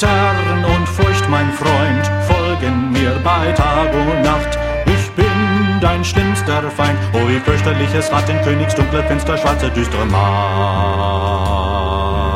Stern und Furcht, mein Freund, folgen mir bei Tag und Nacht. Ich bin dein schlimmster Feind, oh wie fürchterliches Rad in Königs dunkle Fenster, schwarze düstere Macht.